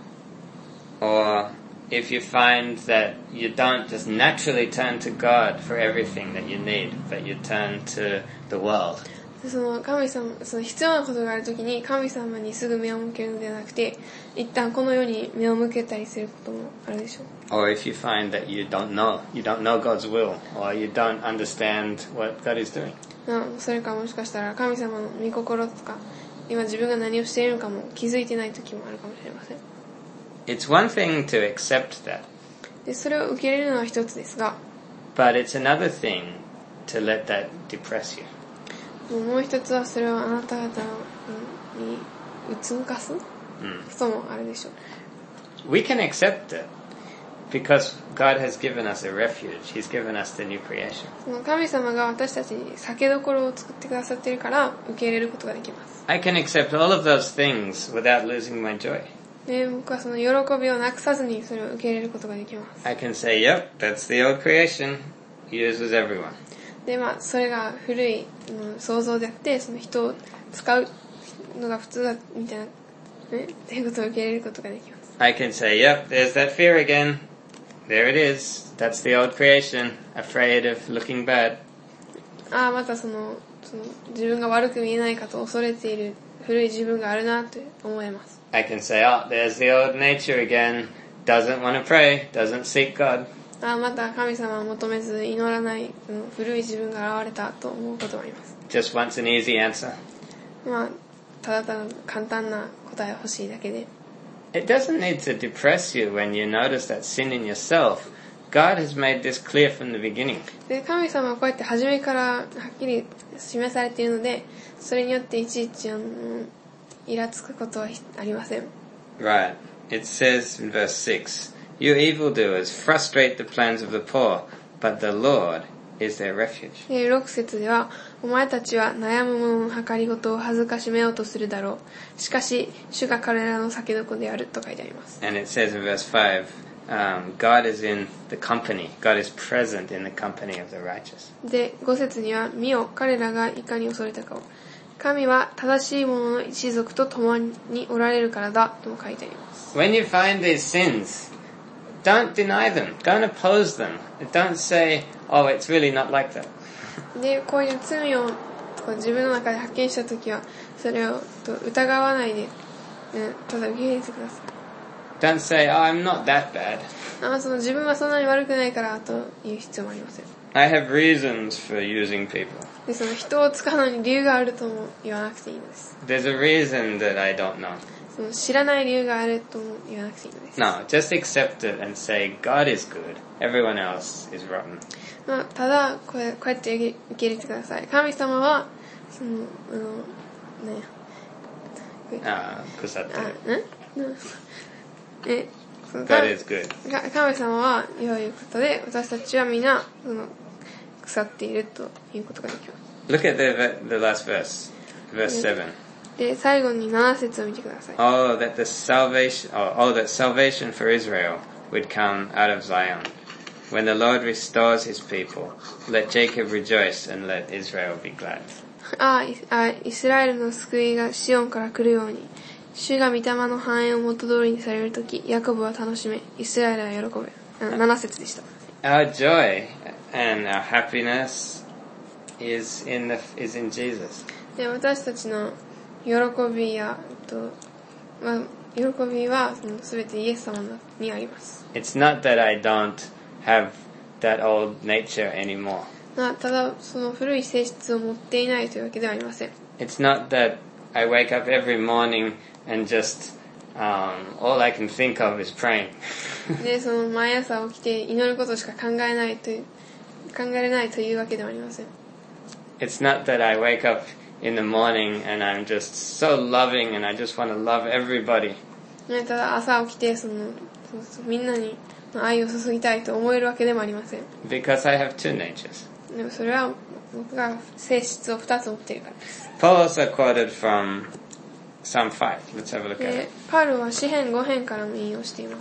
or if you find that you don't just naturally turn to God for everything that you need, but you turn to the world. その神様、その必要なことがあるときに神様にすぐ目を向けるのではなくて、一旦この世に目を向けたりすることもあるでしょう。 Or if you find that you don't know, you don't know God's will, or you don't understand what God is doing. それかもしかしたら神様の御心とか、今自分が何をしているのかも気づいてないときもあるかもしれません。 It's one thing to accept that. で、それを受け入れるのは一つですが、 But it's another thing to let that depress you. もう一つはそれをあなた方にうつむかすこともあるでしょう。 We can accept it because God has given us a refuge. He's given us the new creation. その神様が私たちに酒どころを作ってくださっているから受け入れることができます。 I can accept all of those things without losing my joy. で、僕はその喜びをなくさずにそれを受け入れることができます。 I can say, yep, that's the old creation. He uses everyone. で、まあ、それが古い想像であって、その人を使うのが普通だ、みたいな、ね、っていうことを受け入れることができます。 I can say, yep, there's that fear again. There it is. That's the old creation. Afraid of looking bad. ああ、またその、その、自分が悪く見えないかと恐れている古い自分があるなって思えます。 I can say, oh, there's the old nature again. Doesn't want to pray. Doesn't seek God. ああ、また神様を求めず祈らない、古い自分が現れたと思うこともあります。 Just wants an easy answer. まあ、ただただ簡単な答え欲しいだけで。 It doesn't need to depress you when you notice that sin in yourself. God has made this clear from the beginning. で、神様はこうやって初めからはっきり示されているので、それによっていちいちあのイラつくことはありません。 Right. It says in verse six, You evildoers frustrate the plans of the poor, but the Lord is their refuge. で、ろく節では、お前たちは悩む者の計りごとを恥ずかしめようとするだろう。しかし、主が彼らの酒床であると書いてあります。 And it says in verse five, um, God is in the company. God is present in the company of the righteous. で、ご節には、見よ、彼らがいかに恐れたかを。神は正しい者の一族と共におられるからだとも書いてあります。 When you find these sins, don't deny them. Don't oppose them. Don't say, oh, it's really not like that. で、こういう罪を自分の中で発見したときは、それを疑わないで、ね、ただ受け入れてください。 Don't say, oh, I'm not that bad. あ、その自分はそんなに悪くないからという必要もありません。 I have reasons for using people. で、その人を使うのに理由があるとも言わなくていいのです。 There's a reason that I don't know. その知らない理由があるとも言わなくていいのです。 No, just accept it and say, God is good. Everyone else is rotten. まあ、ただこうや、こうやって受け入れてください。神様は、その、あの、ね。 ああ、腐ってる。 え、 God is good. 神様は良いことで、私たちはみんな、その、腐っているということができます。 Look at the, the last verse, verse seven. で、最後になな節を見てください。 Oh, that the salvation, oh, oh, that salvation for Israel would come out of Zion. When the Lord restores his people, let Jacob rejoice and let Israel be glad. ああ、イスラエルの救いがシオンから来るように、主が御霊の繁栄を元通りにされるとき、ヤコブは楽しめ、イスラエルは喜べ。なな節でした。 Our joy and our happiness is in the, is in Jesus. で、私たちの喜びや、と、まあ、喜びはすべてイエス様にあります。 It's not that I don't have that old nature anymore. ただ、その古い性質を持っていないというわけではありません。 It's not that I wake up every morning and just, um, all I can think of is praying. で、その毎朝起きて祈ることしか考えないという、考えれないというわけではありません。 It's not that I wake up in the morning and I'm just so loving and I just want to love everybody. ただ朝起きてそのみんなに愛を注ぎたいと思えるわけでもありません。 Because I have two natures. でもそれは僕が性質を二つ持っているからです。 Paul also quoted from Psalm five. Let's have a look at it. パウロは詩編ご編からも引用しています。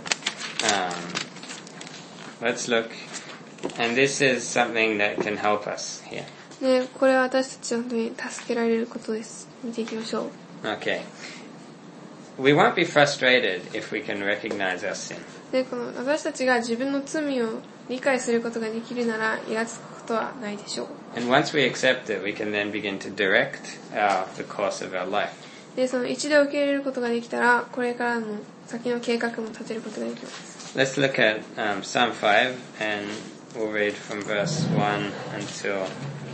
Um, let's look. And this is something that can help us here. で、これは私たち本当に助けられることです。見ていきましょう。 Okay. We won't be frustrated if we can recognize our sin. で、この私たちが自分の罪を理解することができるなら、イラつくことはないでしょう。 And once we accept it, we can then begin to direct our, the course of our life. で、その一度受け入れることができたら、これからの先の計画も立てることができます。 Let's look at um, Psalm five, and we'll read from verse one until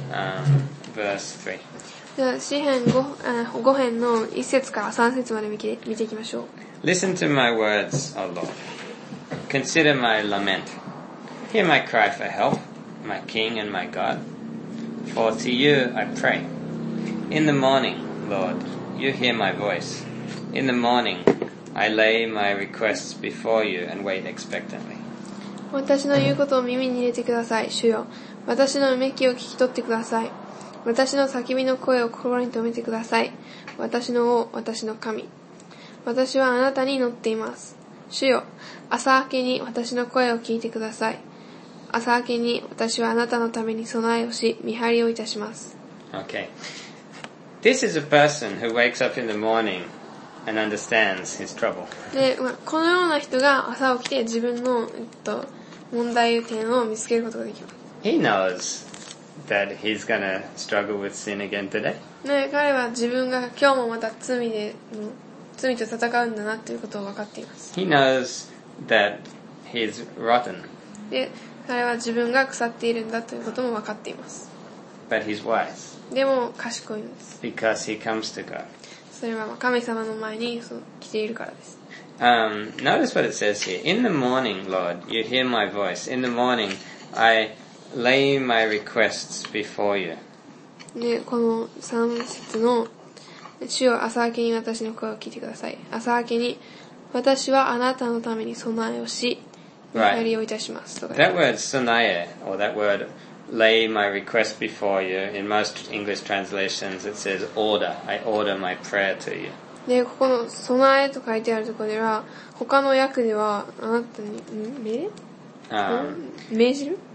um, verse three. では、詩編 5, 5編のいち節からさん節まで見て、見ていきましょう。 Listen to my words, O Lord. Consider my lament. Hear my cry for help, my King and my God. For to you I pray. In the morning, Lord, you hear my voice. In the morning, I lay my requests before you and wait expectantly. 私の言うことを耳に入れてください、主よ。私のうめきを聞き取ってください。私の叫びの声を心に留めてください。私の王、私の神。私はあなたに乗っています。主よ、朝明けに私の声を聞いてください。朝明けに私はあなたのために備えをし、見張りをいたします。 Okay. This is a person who wakes up in the morning and understands his trouble. で、まあ、このような人が朝起きて自分の、えっと、問題点を見つけることができます。 He knows that he's going to struggle with sin again today. ね、彼は自分が今日もまた罪で、罪と戦うんだなということを分かっています。 He knows that he's rotten. で、彼は自分が腐っているんだということも分かっています。 But he's wise. でも賢いのです。 Because he comes to God. それは神様の前にそう来ているからです。 Um, notice what it says here. In the morning, Lord, you hear my voice. In the morning, I lay my requests before you. で、このさん節の主よ、朝明けに私の声を聞いてください。朝明けに私はあなたのために備えをし、見張りをいたします。とか That word sonae, or that word lay my request before you, in most English translations it says order. I order my prayer to you. で、ここの備えと書いてあるところでは、他の訳ではあなたに命、um, 命じる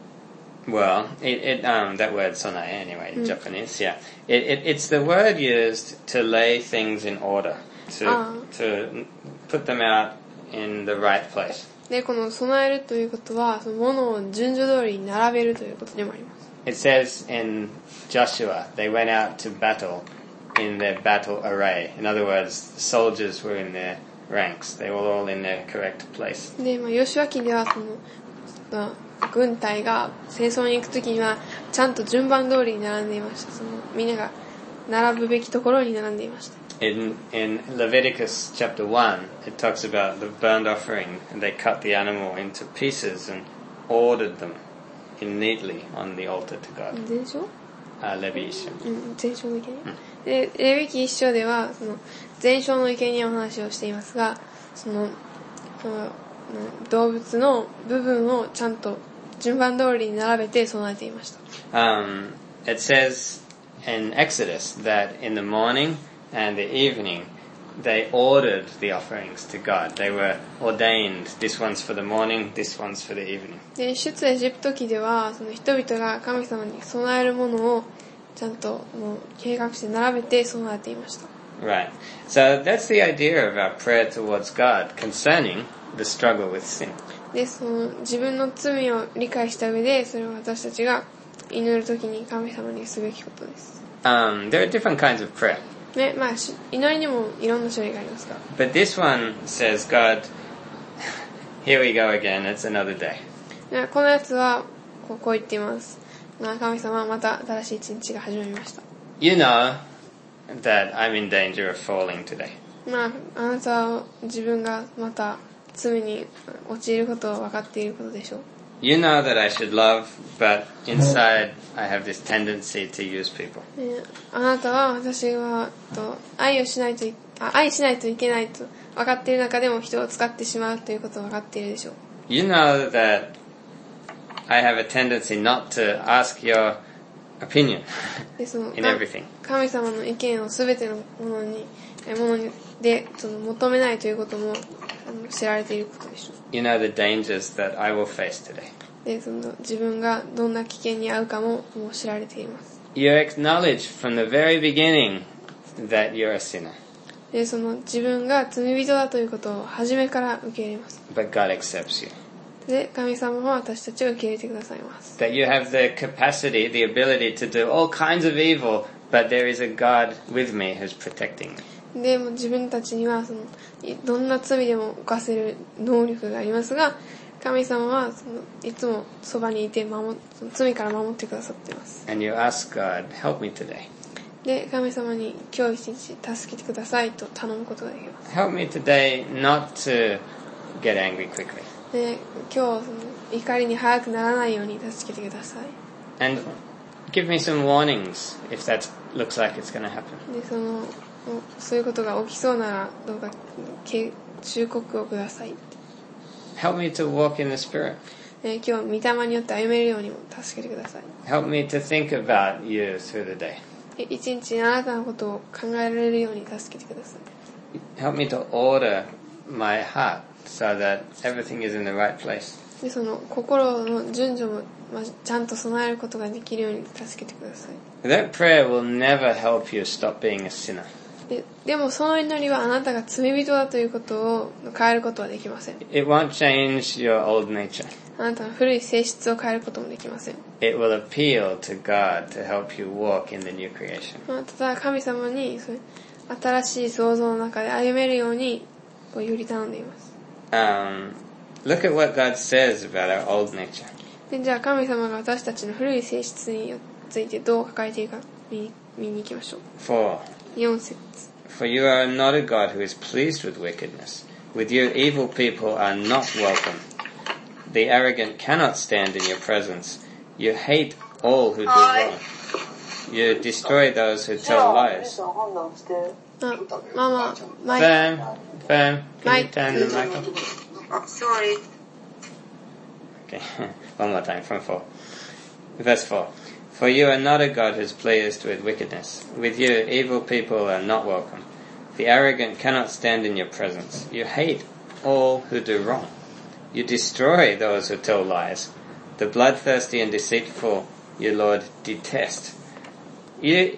Well, it, it um that word sonae anyway in mm. Japanese, yeah. It, it it's the word used to lay things in order, to ah. to put them out in the right place. で、この備えるということは、そのものを順序通りに並べるということでもあります。 It says in Joshua, they went out to battle in their battle array. In other words, the soldiers were in their ranks. They were all in their correct place. で、まあ、ヨシュア記ではその、まあ、軍隊が戦争に行くときにはちゃんと順番通りに並んでいました。そのみんなが並ぶべきところに並んでいました。 In, in Leviticus chapter one, it talks about the burnt offering, and they cut the animal into pieces and ordered them in neatly on the altar to God. 全章？ あ、レビ一章。 うん、全章の生贄。で、レビ記一章ではその全章の生贄の話をしていますが、その、その動物の部分をちゃんと順番通りに並べて備えていました。 Um, it says in Exodus that in the morning and the evening they ordered the offerings to God. They were ordained. This one's for the morning, this one's for the evening. で、出エジプト記ではその人々が神様に備えるものをちゃんともう計画して並べて備えていました。 Right. So that's the idea of our prayer towards God concerning the struggle with sin. で、その自分の罪を理解した上で、それを私たちが祈るときに神様にすべきことです。 Um, there are different kinds of prayer. ね、まあ祈りにもいろんな種類がありますが。 But this one says, God, here we go again. It's another day. このやつはこう、こう言っています。神様はまた新しい一日が始まりました。 You know that I'm in danger of falling today. まあ、あなたは自分がまた罪に陥ることを分かっていることでしょう。 You know that I should love, but inside I have this tendency to use people. あなたは私はと愛をしないとあ愛しないといけないと分かっている中でも人を使ってしまうということを分かっているでしょう。 You know that I have a tendency not to ask your opinion in everything. 神様の意見をすべてのものにものでその求めないということも知られていることでしょう。 You know the dangers that I will face today. で、その自分がどんな危険に遭うかももう知られています。 You acknowledge from the very beginning that you're a sinner. で、その自分が罪人だということを初めから受け入れます。 But God accepts you. で、神様は私たちを受け入れてくださいます。 That you have the capacity, the ability to do all kinds of evil, but there is a God with me who's protecting me. で、もう自分たちにはそのどんな罪でも犯せる能力がありますが、神様はそのいつもそばにいて守その罪から守ってくださっています。 And you ask God, help me today. で、神様に今日一日助けてくださいと頼むことができます。 Help me today not to get angry quickly. で、今日その怒りに早くならないように助けてください。 And give me some warnings if that looks like it's going to happen. で、そのそういうことが起きそうならどうか忠告をください。 Help me to walk in the Spirit. えー、今日御霊によって歩めるようにも助けてください。 Help me to think about you through the day. 一日あなたのことを考えられるように助けてください。 Help me to order my heart so that everything is in the right place. で、その心の順序も、まあ、ちゃんと備えることができるように助けてください。 That prayer will never help you stop being a sinner. で, でもその祈りはあなたが罪人だということを変えることはできません。 It won't change your old nature. あなたの古い性質を変えることもできません。 It will appeal to God to help you walk in the new creation. まあ、ただ神様にそれ新しい創造の中で歩めるようにこうより頼んでいます。 Um, look at what God says about our old nature. で、じゃあ神様が私たちの古い性質についてどう書かれているか見に、見に行きましょう。 four. よん節。 For you are not a God who is pleased with wickedness. With you evil people are not welcome. The arrogant cannot stand in your presence. You hate all who do wrong. You destroy those who tell lies. あ、ママ、マイ Fern, Fern, can you Mike. turn the mic on? Sorry. Okay, one more time from four. Verse four. For you are not a God who is pleased with wickedness. With you evil people are not welcome. The arrogant cannot stand in your presence. You hate all who do wrong. You destroy those who tell lies. The bloodthirsty and deceitful you, Lord, detest. You,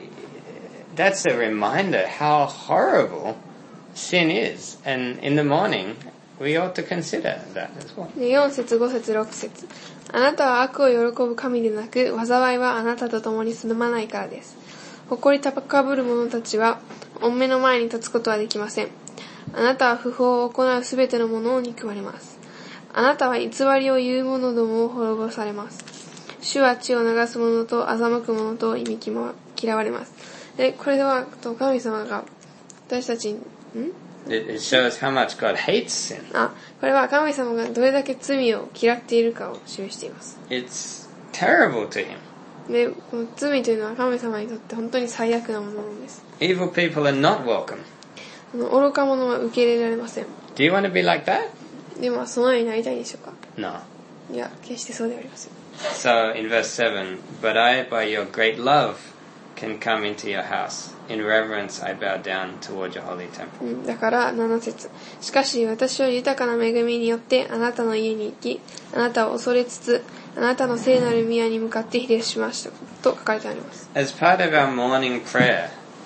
that's a reminder how horrible sin is. And in the morning, we ought to consider that as well. よん節、ご節、ろく節。あなたは悪を喜ぶ神でなく、災いはあなたと共に住まないからです。誇り高ぶる者たちは、御目の前に立つことはできません。あなたは不法を行うすべてのものを憎まれます。あなたは偽りを言う者どもを滅ぼされます。主は血を流す者と欺く者と忌み嫌われます。で、これでは神様が私たちに、ん It, it shows how much God hates sin. あ、これは神様がどれだけ罪を嫌っているかを示しています。 It's terrible to him. で、この罪というのは神様にとって本当に最悪なものなんです。 Evil people are not welcome. あの愚か者は受け入れられません。 Do you want to be like that? でもそのようになりたいでしょうか？ No. いや、決してそうではありません。 So in verse seven, but I, by your great love, can come into your house. In reverence I bow down toward your holy temple. うん、だからなな節。しかし私は豊かな恵みによってあなたの家に行き、あなたを恐れつつ、あなたの聖なる宮に向かってひれ伏しましたと書かれてあります。 As part of our morning prayer,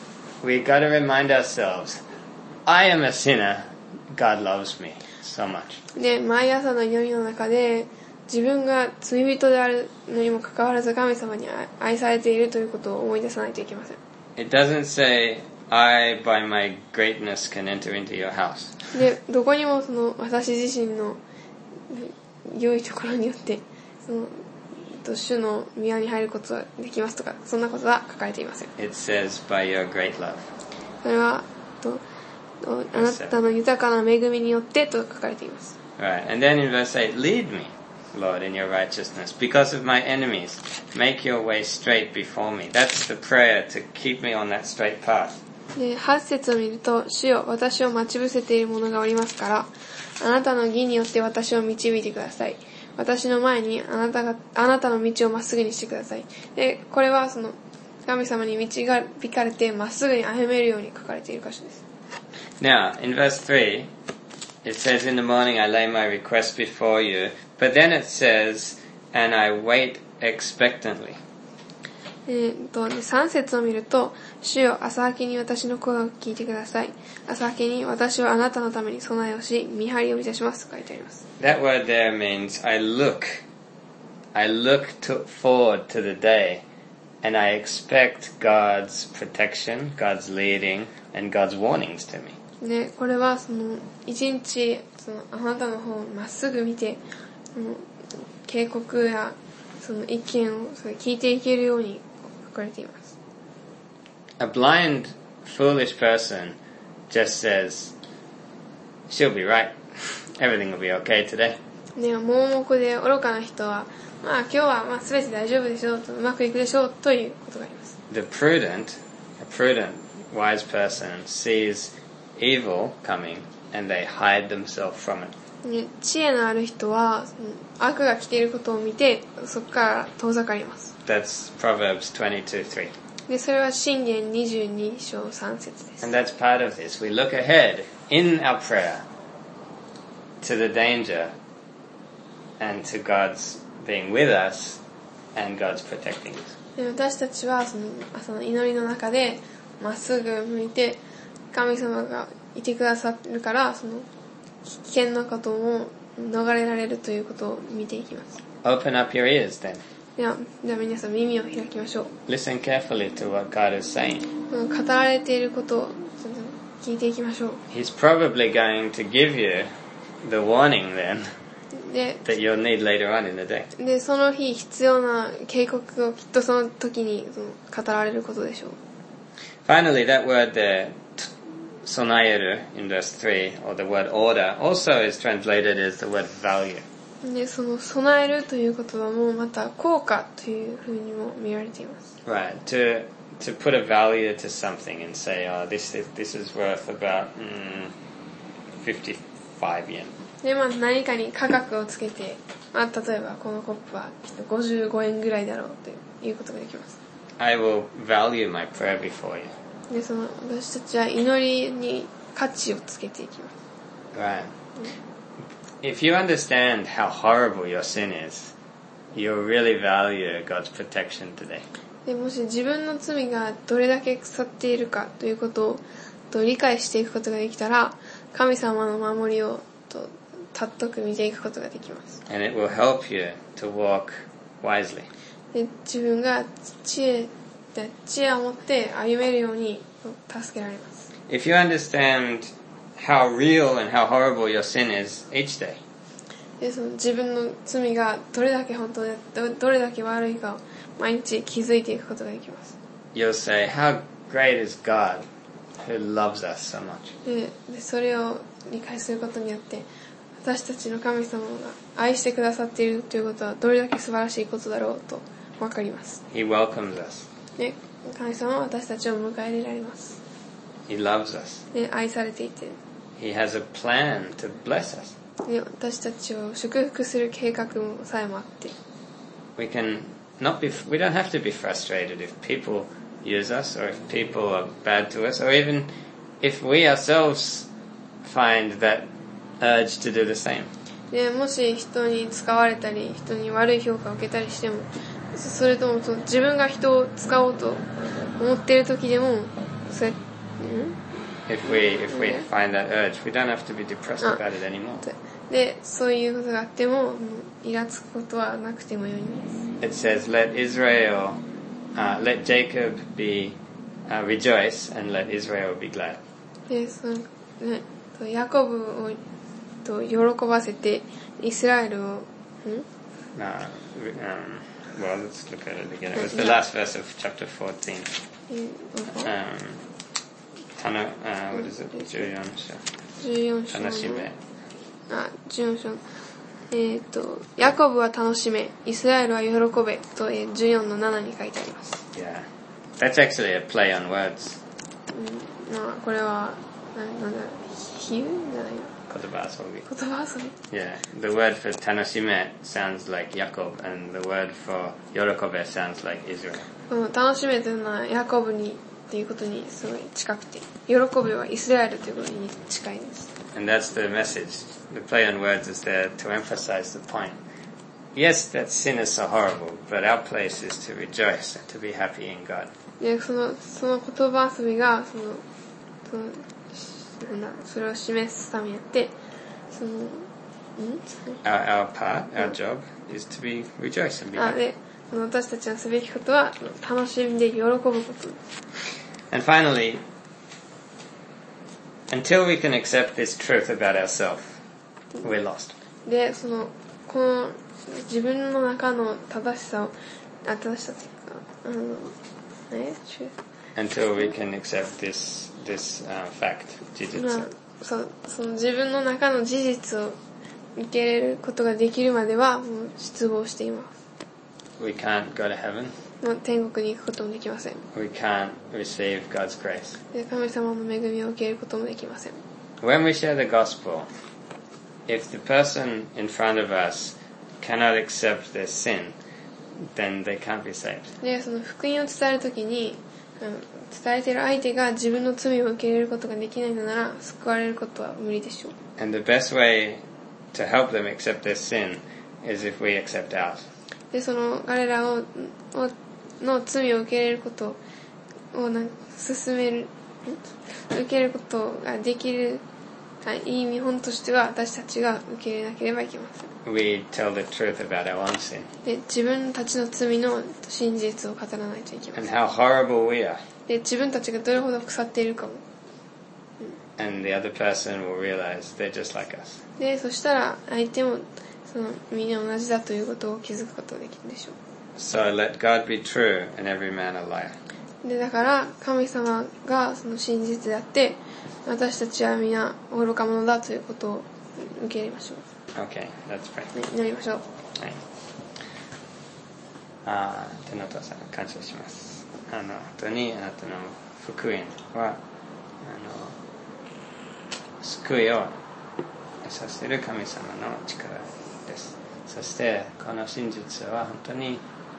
we got to remind ourselves, I am a sinner. God loves me so much. で、毎朝の祈りの中で、自分が罪人であるのにもかかわらず神様に愛されているということを思い出さないといけません。 It doesn't say, I, by my greatness, can enter into your house. で、どこにもその私自身の良いところによって、その、主の宮に入ることはできますとか、そんなことは書かれていません。 It says, by your great love. それは、とあなたの豊かな恵みによってと書かれています。 Right, and then in verse eight, lead me, Lord, in your righteousness. Because of my enemies, make your way straight before me. That's the prayer to keep me on that straight path. で、はち節を見ると、主よ、私を待ち伏せている者がおりますから、あなたの義によって私を導いてください。私の前にあなたが、あなたの道をまっすぐにしてください。で、これはその、神様に導かれてまっすぐに歩めるように書かれている箇所です。 Now, in verse three, it says, in the morning I lay my request before you. But then it says, and I wait expectantly. えー、とさん節を見ると、主よ、朝明けに私の声を聞いてください。朝明けに私はあなたのために備えをし、見張りを満たしますと書いてあります。 That word there means I look. I look to, forward to the day, and I expect God's protection, God's leading, and God's warnings to me. で、これはその一日そのあなたの方をまっすぐ見て、その警告やその意見をそれ聞いていけるように書かれています。 A blind, foolish person just says, "She'll be right. Everything will be okay today." で、盲目で愚かな人は、まあ今日はまあ全て大丈夫でしょうと、うまくいくでしょうということがあります。 The prudent, a prudent, wise person sees evil coming and they hide themselves from it. ね、知恵のある人はその悪が来ていることを見て、そこから遠ざかります。 That's Proverbs twenty-two three. で、それは箴言にじゅうに章さん節です。 And that's part of this. We look ahead in our prayer to the danger and to God's being with us and God's protecting us. で、私たちはその朝の祈りの中でまっすぐ向いて、神様がいてくださるから、その危険なことも逃れられるということを見ていきます。 Open up your ears then. では、では皆さん耳を開きましょう。 Listen carefully to what God is saying. 語られていることを聞いていきましょう。 He's probably going to give you the warning then で、 that you'll need later on in the day. で、その日必要な警告をきっとその時にその語られることでしょう。 Finally, that word there, sonayeru, in verse three, or the word order, also is translated as the word value. で、その備えるという言葉もまた効果というふうにも見られています。 Right, to to put a value to something and say, oh, this is this is worth about mm, fifty-five yen. で、まあ何かに価格をつけて、まあ例えばこのコップはごじゅうごえんぐらいだろうということができます。 I will value my prayer before you. で、その私たちは祈りに価値をつけていきます。 Right. If you understand how horrible your sin is, you'll really value God's protection today. で、もし自分の罪がどれだけ腐っているかということをと理解していくことができたら、神様の守りをと尊く見ていくことができます。 And it will help you to walk wisely. で、自分が知恵で知恵を持って歩めるように助けられます。 If you understand how real and how horrible your sin is each day, で、その自分の罪がどれだけ本当で ど, どれだけ悪いかを毎日気づいていくことができます。 you'll say, how great is God who loves us so much. で、でそれを理解することによって、私たちの神様が愛してくださっているということはどれだけ素晴らしいことだろうとわかります。 He welcomes us. で、神様は私たちを迎え入れられます。 He loves us. で、愛されていて、 He has a plan to bless us. で、私たちを祝福する計画さえもあって、 We can not be, we don't have to be frustrated if people use us or if people are bad to us or even if we ourselves find that urge to do the same. で、もし人に使われたり、人に悪い評価を受けたりしても、それともそう自分が人を使おうと思っている時でも、それ、ん If we, if we find that urge, we don't have to be depressed about it anymore. で、そういうことがあっても、イラつくことはなくてもよいんです。It says, let Israel, uh, let Jacob be, uh, rejoice and let Israel be glad. で、その、ね、ヤコブをと喜ばせて、イスラエルを、ん Uh, um, well, let's look at it again. It was the last verse of chapter fourteen. Um, tana, uh, what is it? じゅうよん章。 じゅうよん章の。 楽しめ。 あ、じゅうよん章。えっと、ヤコブは楽しめ、イスラエルは喜べと、えー、じゅうよんのななに書いてあります。 Yeah. That's actually a play on words. うん、まあ、これは、な、なんだろう、比喩じゃないの。 言葉遊び。 言葉遊び。 Yeah. The word for 楽しめ sounds like Jacob and the word for 喜べ sounds like Israel. この楽しめというのはヤコブにっていうことにすごい近くて、喜べはイスラエルということに近いです。 And that's the message. The play on words is there to emphasize the point yes, that sin is so horrible, but our place is to rejoice and to be happy in God. で、その、その言葉遊びが、その、その、なんだ、それを示すためにあって、その、ん Our, our part, our job, is to be rejoice and be あ、 happy. で、その私たちがすべきことは、楽しんで喜ぶこと。 And finally, until we can accept this truth about ourselves, we're lost. で、その、この、自分の中の正しさを、あ、正しさっていうか、あの、え Until we can accept this, this、uh, fact, 事実。 まあ、そう、その自分の中の事実を受け入れることができるまでは、もう失望しています。 We can't go to heaven. もう天国に行くこともできません。 We can't receive God's grace. で、神様の恵みを受け入れることもできません。 When we share the gospel, if the person in front of us cannot accept their sin, then they can't be saved. で、その福音を伝えるときに、うん、伝えている相手が自分の罪を受け入れることができないのなら、救われることは無理でしょう。 And the best way to help them accept their sin is if we accept ours. で、その彼らを、をの罪を受け入れることをなん進める、受け入れることができる、いい見本としては私たちが受け入れなければいけません。 We tell the truth about our own sin. で、自分たちの罪の真実を語らないといけません。 And how horrible we are. で、自分たちがどれほど腐っているかも。 And the other person will realize they're just like us. で、そしたら相手もそのみんな同じだということを気づくことができるでしょう。 So let God be true and every man a liar. で、だから神様がその真実であって、私たちは皆愚か者だということを受け入れましょう。 Okay, let's pray. ね、祈りましょう。 はい。ああ、天のお父さん感謝します。あの本当にあなたの福音はあの救いをさせる神様の力です。そしてこの真実は本当に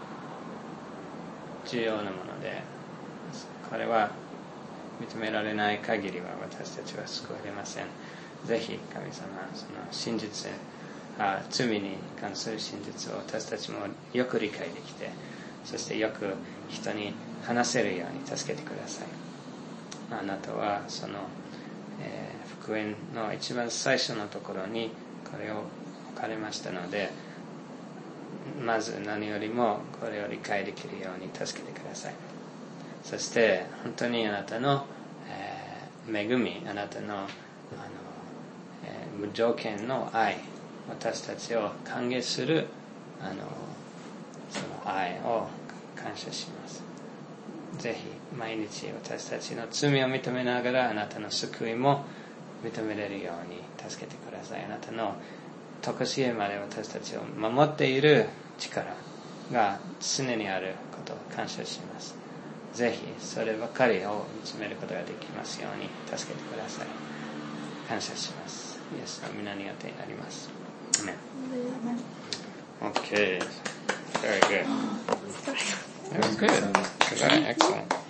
重要なもので、これは認められない限りは私たちは救われません。ぜひ神様、その真実、あ罪に関する真実を私たちもよく理解できて、そしてよく人に話せるように助けてください。あなたはその、えー、福音の一番最初のところにこれを置かれましたので、まず何よりもこれを理解できるように助けてください。そして本当にあなたの、えー、恵み、あなたの、あの、えー、無条件の愛、私たちを歓迎するあのその愛を感謝します。ぜひ毎日私たちの罪を認めながらあなたの救いも認めれるように助けてください。あなたの常しえまで私たちを守っている力が常にあることを感謝します。ぜひそればかりを見つめることができますように助けてください。感謝します。イエスの皆によってになります。Amen. Okay. Very good. That was good. Excellent.